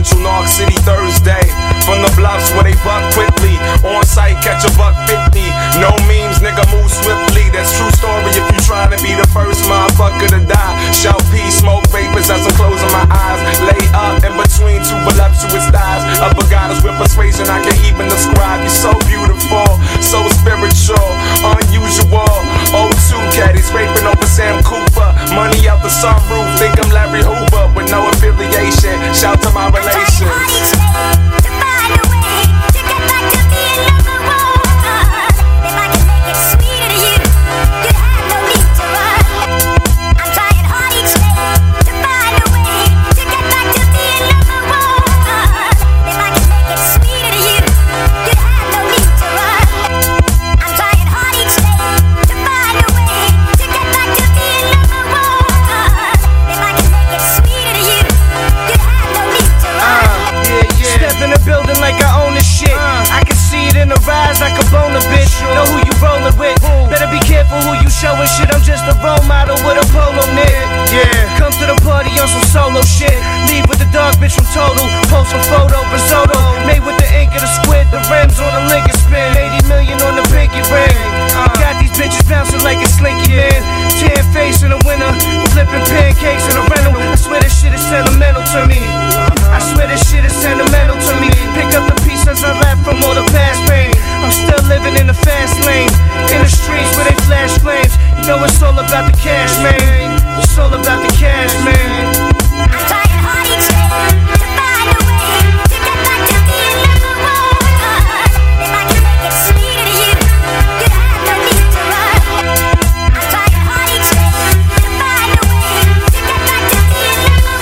Central North City Thursday. From the bluffs where they buck quickly. On site, catch a $1.50. No memes, nigga, move swiftly. That's true story if you trying to be the first motherfucker to die. Shout peace, smoke vapors as I'm closing my eyes. Lay up in between two voluptuous thighs. Upper goddess with persuasion I can even describe. You're so beautiful, so spiritual, unusual. O2 caddies scraping over Sam Cooper. Money out the sunroof, think I'm Larry Hoover with no affiliation. Shout to my relations. Showing shit, I'm just a role model with a polo knit. Yeah, come to the party on some solo shit. Leave with the dog bitch from Total. Post some photo, risotto. Made with the ink of the squid. The rims on the Lincoln spin. 80 million on the pinky ring. Got these bitches bouncing like a slinky man. Tan face in the winter. Flipping pancakes in a rental. I swear this shit is sentimental to me. I swear this shit is sentimental to me. Pick up the pieces I left from all the past pain. I'm still living in the fast lane. In the streets where they flash flames. You know it's all about the cash, man. It's all about the cash, man. I'm trying hard each day to find a way to get back to being number one. If I can make it sweeter to you, you have no need to run. I'm trying hard each day to find a way to get back to being number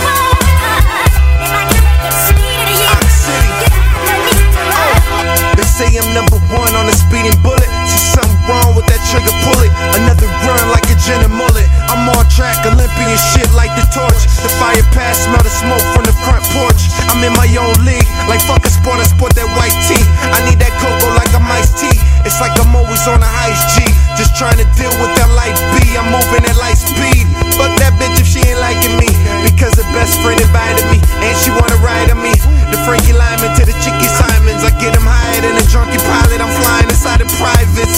one. If I can make it sweeter to you, you have no need to run. They say I'm number one on a speeding bullet. See something wrong with that trigger, pull it. Another run like a gin and mullet. I'm on track, Olympian shit like the torch. The fire pass, smell the smoke from the front porch. I'm in my own league, like fuck a sport, I sport that white tee. I need that cocoa like I'm iced tea. It's like I'm always on a ice G. Just trying to deal with that light B. I'm moving at light speed. Fuck that bitch if she ain't liking me. Because her best friend invited me, and she wanna ride on me. The Frankie Lyman to the Chicky Simons. I get them higher than a drunky pilot. I'm flying inside of privates.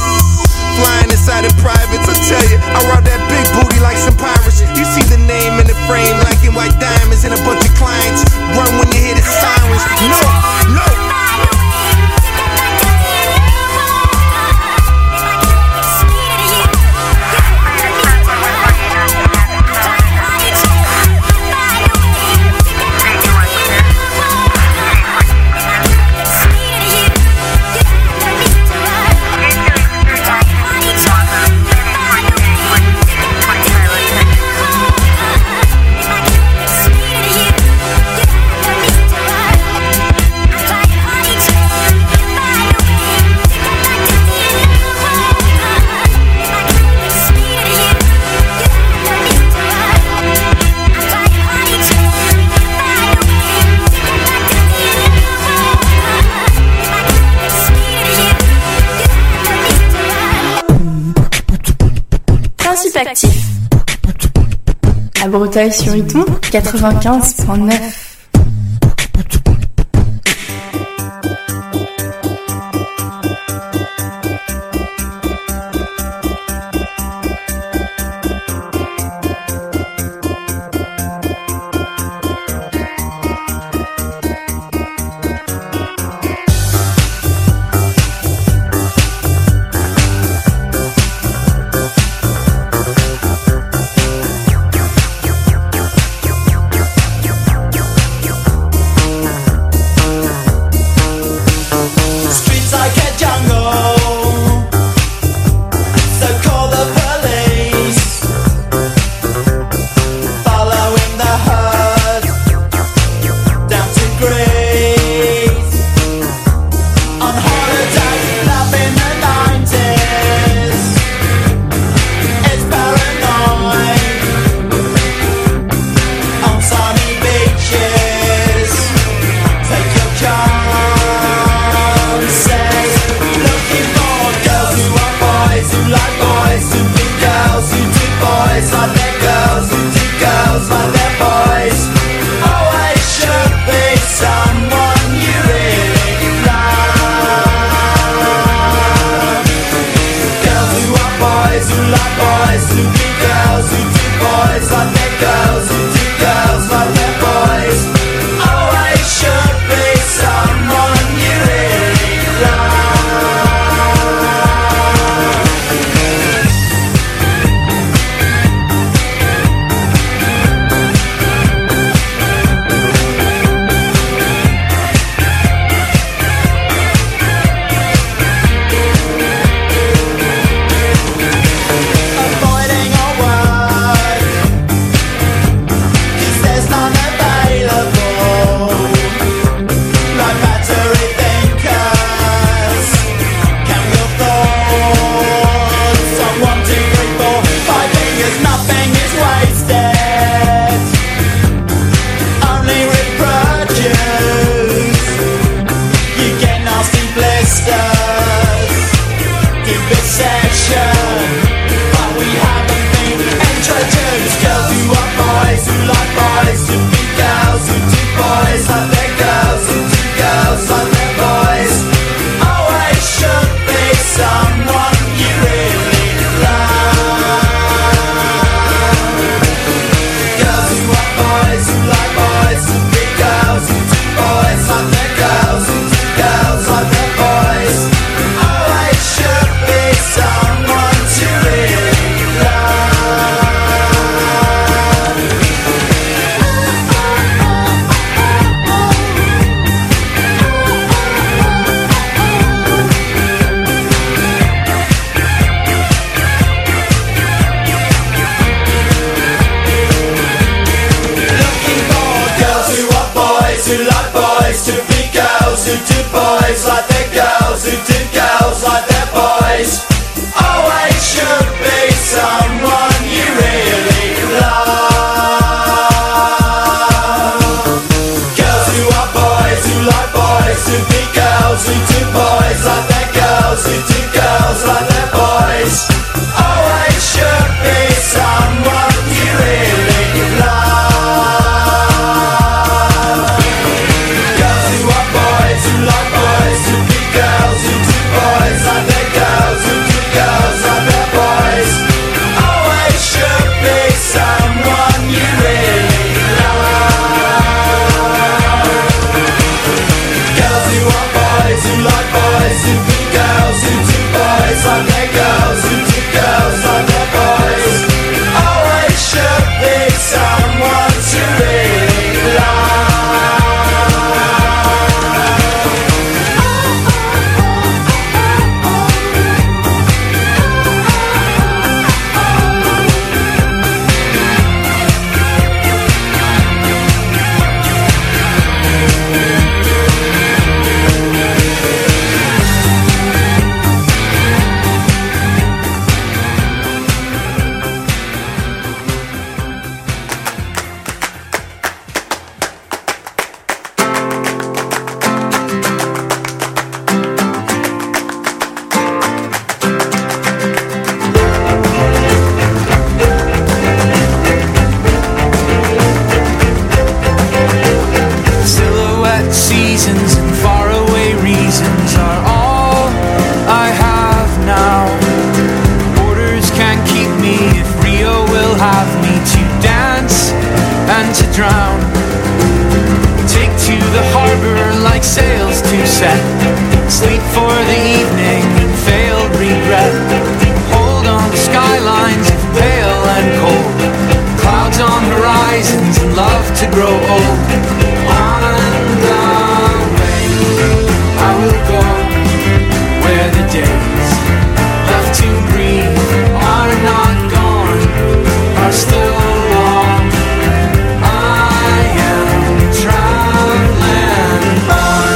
Flying inside of privates, I tell you, I rob that big booty like some pirates. You see the name in the frame, like in white diamonds, and a bunch of clients. Run when you hear the sirens. No, no. Actif. À Breteuil-sur-Iton, 95.9. seasons and faraway reasons are all I have now. Borders can't keep me if Rio will have me to dance and to drown. Take to the harbor like sails to set, sleep for the evening and failed regret. Hold on to skylines if pale and cold, clouds on horizons and love to grow old. On the way I will go where the days left to breathe are not gone, are still long. I am traveling on.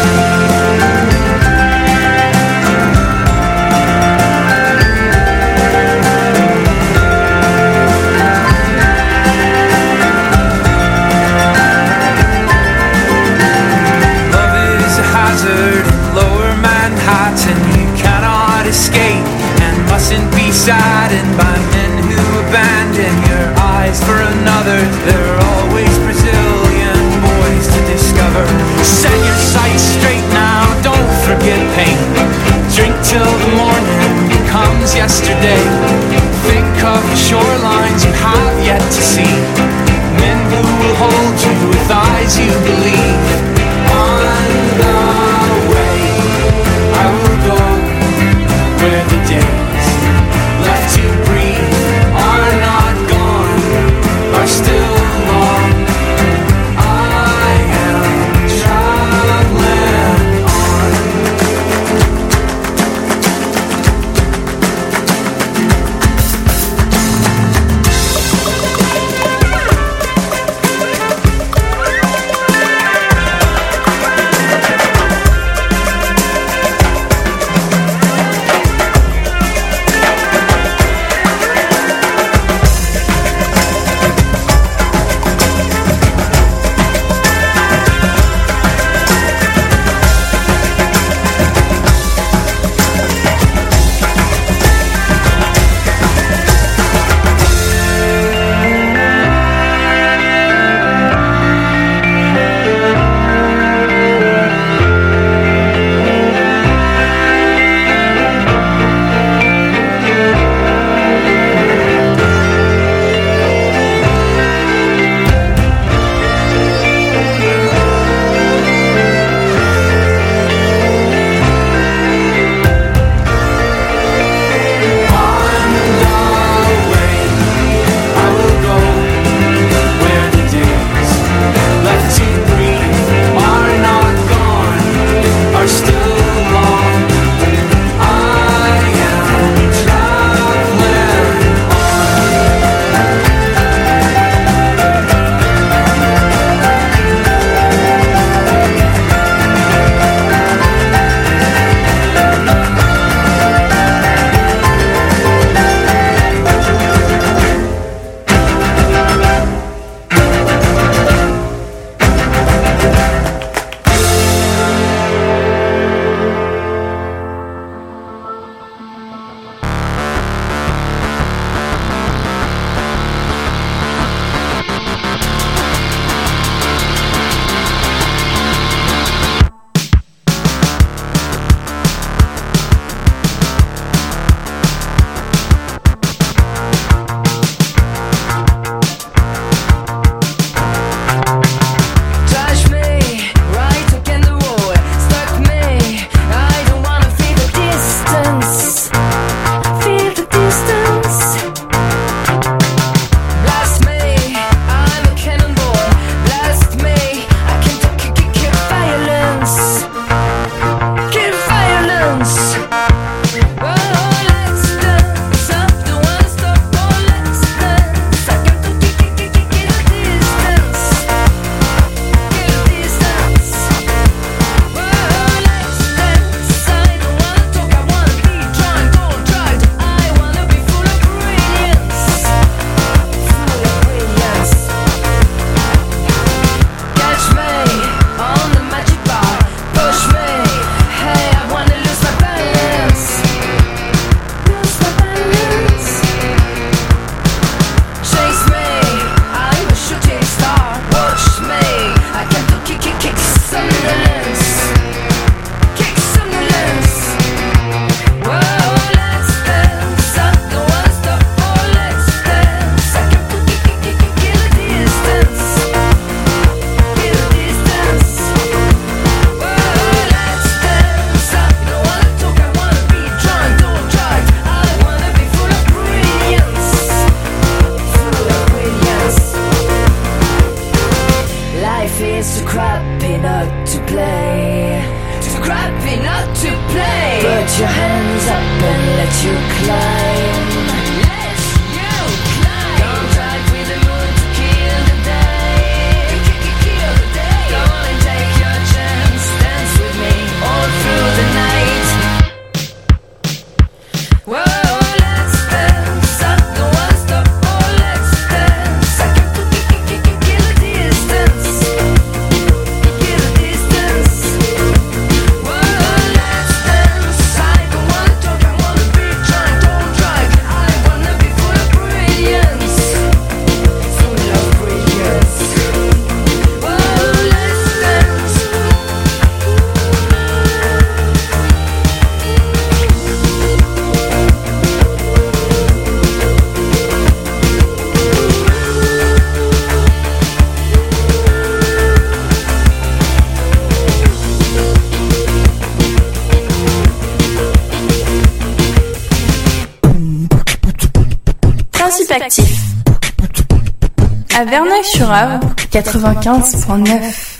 scrappy not to play. Too scrappy not to play. Put your hands up and let you climb. Let you climb. Contact with the moon to kill the day. Kill the day. Come and take your chance. Dance with me all through the night. Whoa. Actif. À Verneuil-sur-Avre, 95.9.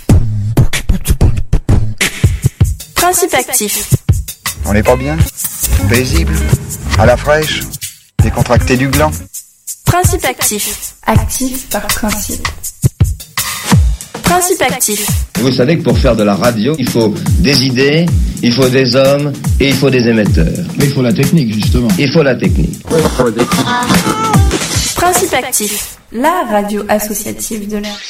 Principe actif. On n'est pas bien? Paisible? À la fraîche? Décontracté du gland? Principe actif. Actif par principe. Principe actif. Vous savez que pour faire de la radio, il faut des idées, il faut des hommes et il faut des émetteurs. Mais il faut la technique, justement. Il faut la technique. Principe actif, la radio associative de l'air.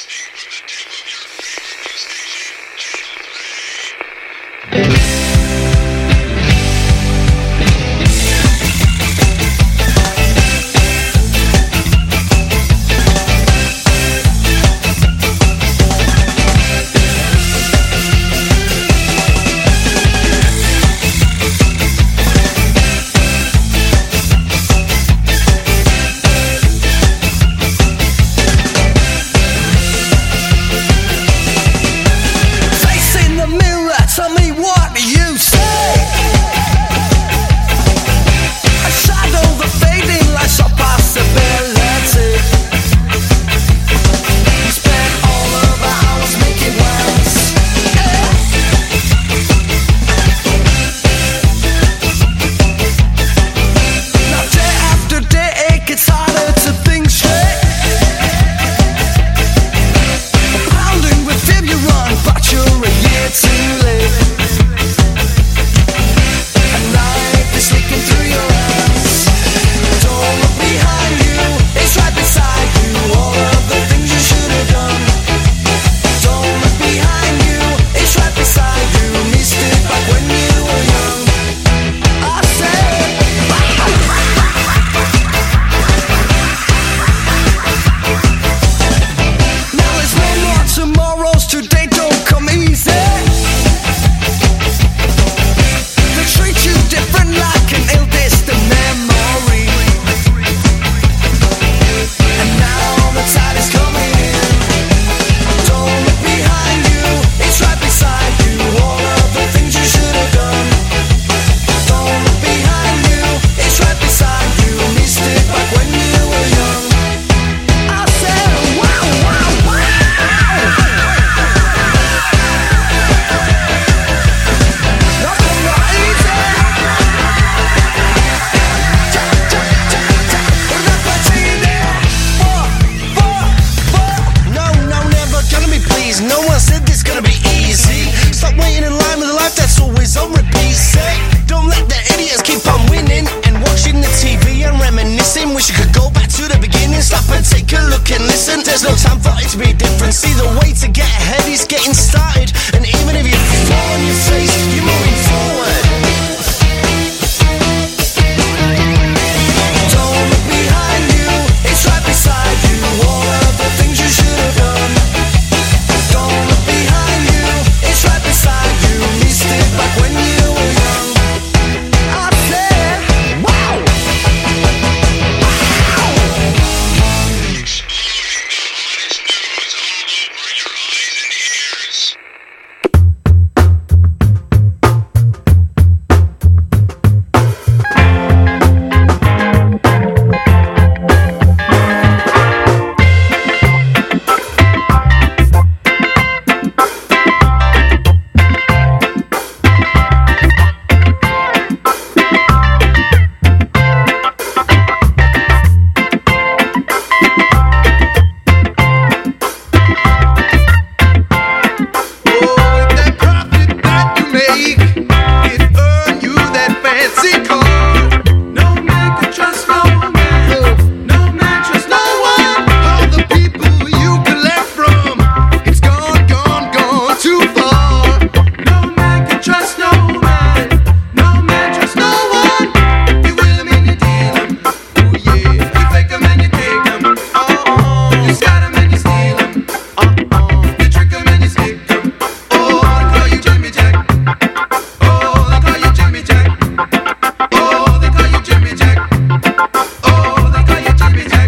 take it earn you that fancy car. No man can trust no man. No man trusts no one. All the people you collect from, it's gone, gone, gone too far. No man can trust no man. No man trusts no one. You will 'em and you deal 'em. Oh yeah, you fake 'em and you take 'em. You scat 'em and you steal 'em. You trick 'em and you stick 'em. Oh, they call you Jimmy Jack. Oh, they call you Jimmy Jack. Oh, they call you Jimmy Jack. Oh, they call you Jimmy Jack.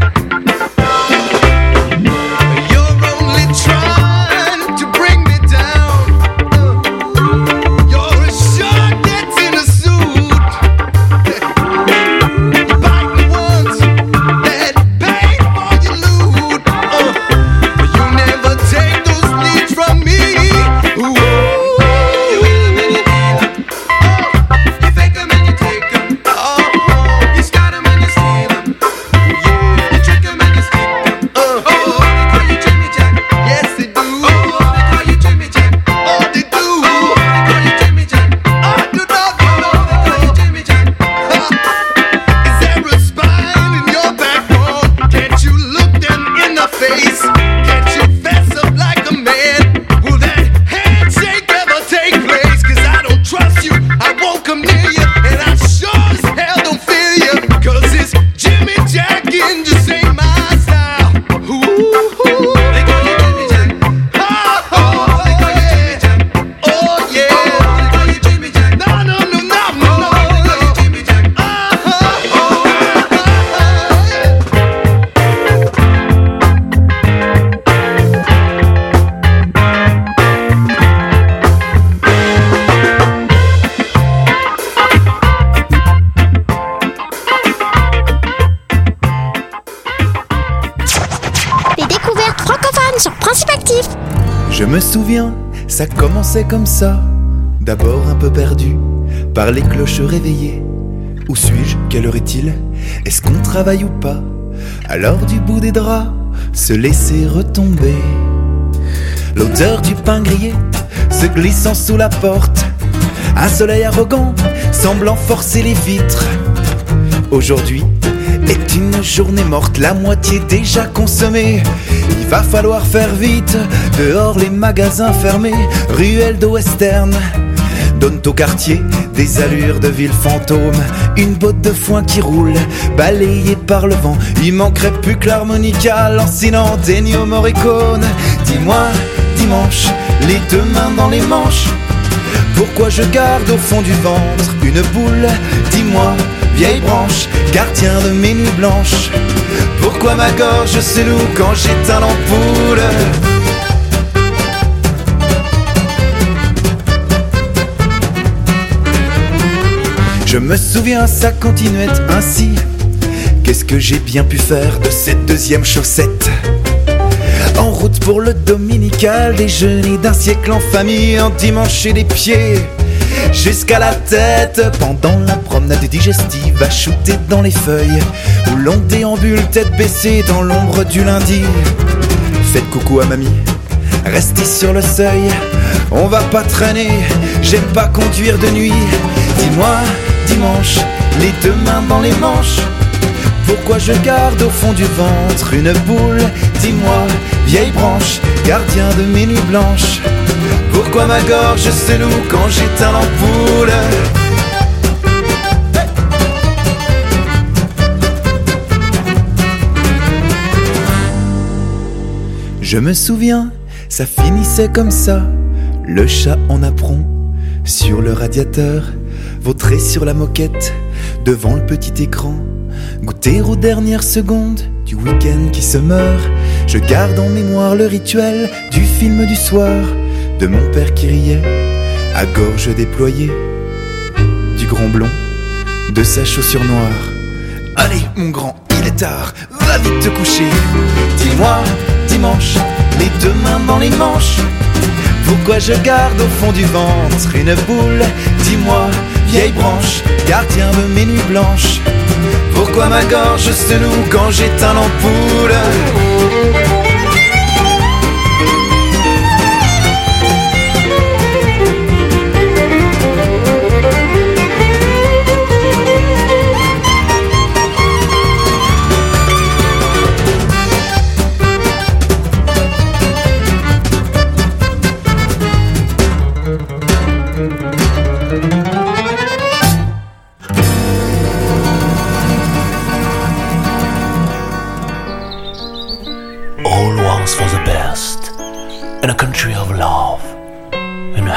You're only trying to bring me down. You're a shark that's in a suit. You bite the ones that pay for your loot. You never take those leads from me. Ooh. You will 'em and you deal 'em. You fake 'em and you take 'em. You scat 'em and you steal 'em. Yeah, you trick 'em and you stick 'em. They call you Jimmy Jack. Yes, they do. They call you Jimmy Jack. Oh, they do. They call you Jimmy Jack. I do not know. They call you Jimmy Jack. Is there a spine in your backbone? Can't you look them in the face? Can't you fess up like a man? Will that handshake ever take place? 'Cause I don't trust you, I won't come near you, and I sure as hell don't fear you. 'Cause it's Jimmy Jack and just ain't my style. Ooh, they call you Jimmy Jack. Oh, they call you Jimmy Jack. Oh yeah, they call you Jimmy Jack. No, no, no, no, no, no, they call you Jimmy Jack. Les découvertes francophones sur Principe Actif. Je me souviens, ça commençait comme ça. D'abord un peu perdu par les cloches réveillées. Où suis-je? Quelle heure est-il? Est-ce qu'on travaille ou pas? Alors du bout des draps, se laisser retomber. L'odeur du pain grillé se glissant sous la porte. Un soleil arrogant semblant forcer les vitres. Aujourd'hui est une journée morte, la moitié déjà consommée. Il va falloir faire vite, dehors les magasins fermés. Ruelles de western donnent au quartier des allures de ville fantôme. Une botte de foin qui roule, balayée par le vent. Il manquerait plus que l'harmonica lancinant d'Ennio Morricone. Dis-moi, dimanche, les deux mains dans les manches, pourquoi je garde au fond du ventre une boule? Dis-moi, vieille branche, gardien de mes nuits blanches, pourquoi ma gorge se noue quand j'éteins l'ampoule? Je me souviens, ça continuait ainsi. Qu'est-ce que j'ai bien pu faire de cette deuxième chaussette? En route pour le dominical, déjeuner d'un siècle en famille, endimanché les pieds jusqu'à la tête. Pendant la promenade digestive à shooter dans les feuilles, où l'on déambule tête baissée dans l'ombre du lundi. Faites coucou à mamie, restez sur le seuil, on va pas traîner, j'aime pas conduire de nuit. Dis-moi, dimanche, les deux mains dans les manches, pourquoi je garde au fond du ventre une boule? Dis-moi, vieille branche, gardien de mes nuits blanches, pourquoi ma gorge se noue quand j'éteins l'ampoule? Je me souviens, ça finissait comme ça. Le chat en apron sur le radiateur, vautré sur la moquette devant le petit écran. Goûter aux dernières secondes du week-end qui se meurt. Je garde en mémoire le rituel du film du soir, de mon père qui riait à gorge déployée, du grand blond, de sa chaussure noire. Allez mon grand, il est tard, va vite te coucher. Dis-moi, dimanche, les deux mains dans les manches, pourquoi je garde au fond du ventre une boule? Dis-moi, vieille branche, gardien de mes nuits blanches, pourquoi ma gorge se noue quand j'éteins l'ampoule?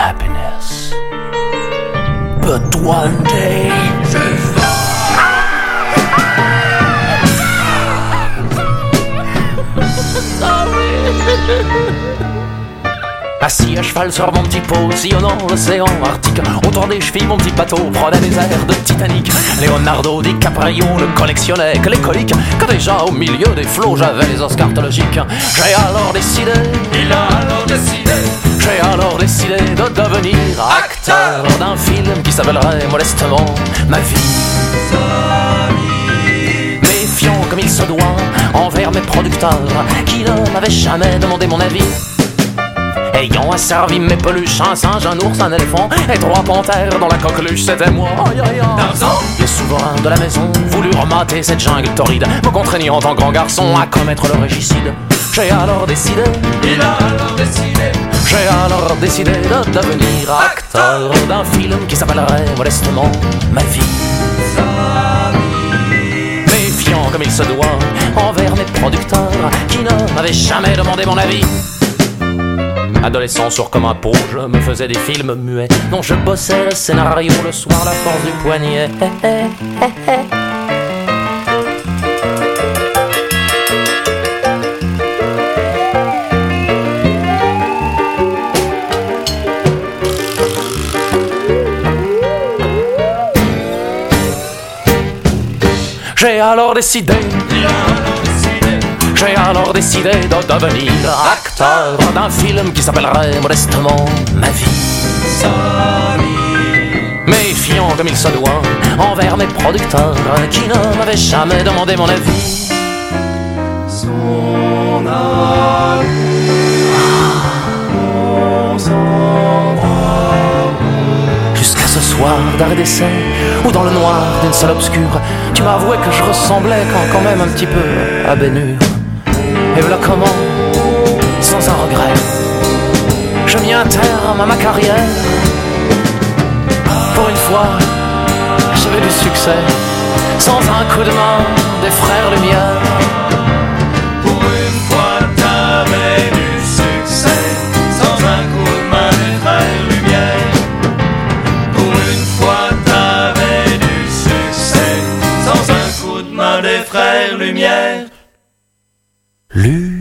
happiness. But one day, assis à cheval sur mon petit pot, sillonnant l'océan Arctique, autour des chevilles mon petit bateau prenait des airs de Titanic. Leonardo DiCaprio ne collectionnait que les coliques, que déjà au milieu des flots j'avais les os cartologiques. J'ai alors décidé, il a alors décidé, j'ai alors décidé de devenir acteur d'un film qui s'appellerait modestement Ma vie. Méfiant comme il se doit envers mes producteurs qui ne m'avaient jamais demandé mon avis. Ayant asservi mes peluches, un singe, un ours, un éléphant et 3 panthères dans la coqueluche, c'était moi. Le souverain de la maison voulut remater cette jungle torride, me contraignant en tant que grand garçon à commettre le régicide. J'ai alors décidé, il a alors décidé, j'ai alors décidé de devenir acteur d'un film qui s'appellerait modestement Ma vie. Méfiant comme il se doit envers mes producteurs qui ne m'avaient jamais demandé mon avis. Adolescent sourd comme un pot, je me faisais des films muets dont je bossais le scénario le soir, la force du poignet. J'ai alors décidé, j'ai alors décidé de devenir acteur d'un film qui s'appellerait modestement Ma vie. Méfiant comme il se doit envers mes producteurs qui ne m'avaient jamais demandé mon avis. Son amour, jusqu'à ce soir d'arrêt d'essai ou dans le noir d'une salle obscure, tu m'as avoué que je ressemblais quand même un petit peu à Ben Hur. Et voilà comment, sans un regret, je mis un terme à ma carrière. Pour une fois, j'avais du succès, sans un coup de main des frères Lumière. Pour une fois, t'avais du succès, sans un coup de main des frères Lumière. Pour une fois, t'avais du succès, sans un coup de main des frères Lumière. Lumière.